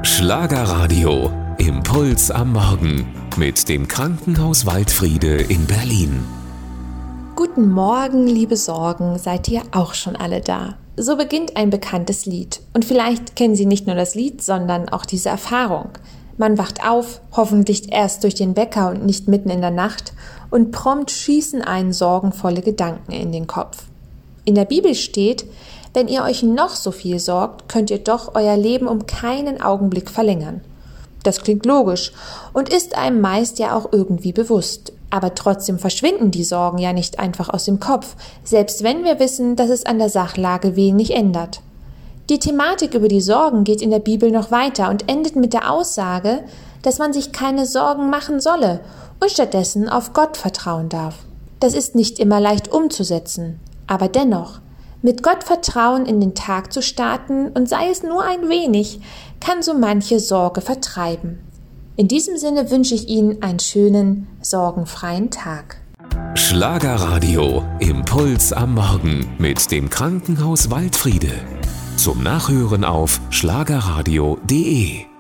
Schlagerradio, Impuls am Morgen mit dem Krankenhaus Waldfriede in Berlin. Guten Morgen, liebe Sorgen, seid ihr auch schon alle da? So beginnt ein bekanntes Lied. Und vielleicht kennen Sie nicht nur das Lied, sondern auch diese Erfahrung. Man wacht auf, hoffentlich erst durch den Wecker und nicht mitten in der Nacht, und prompt schießen einen sorgenvolle Gedanken in den Kopf. In der Bibel steht, wenn ihr euch noch so viel sorgt, könnt ihr doch euer Leben um keinen Augenblick verlängern. Das klingt logisch und ist einem meist ja auch irgendwie bewusst. Aber trotzdem verschwinden die Sorgen ja nicht einfach aus dem Kopf, selbst wenn wir wissen, dass es an der Sachlage wenig ändert. Die Thematik über die Sorgen geht in der Bibel noch weiter und endet mit der Aussage, dass man sich keine Sorgen machen solle und stattdessen auf Gott vertrauen darf. Das ist nicht immer leicht umzusetzen, aber dennoch, mit Gott Vertrauen in den Tag zu starten und sei es nur ein wenig, kann so manche Sorge vertreiben. In diesem Sinne wünsche ich Ihnen einen schönen, sorgenfreien Tag. Schlagerradio, Impuls am Morgen mit dem Krankenhaus Waldfriede. Zum Nachhören auf schlagerradio.de.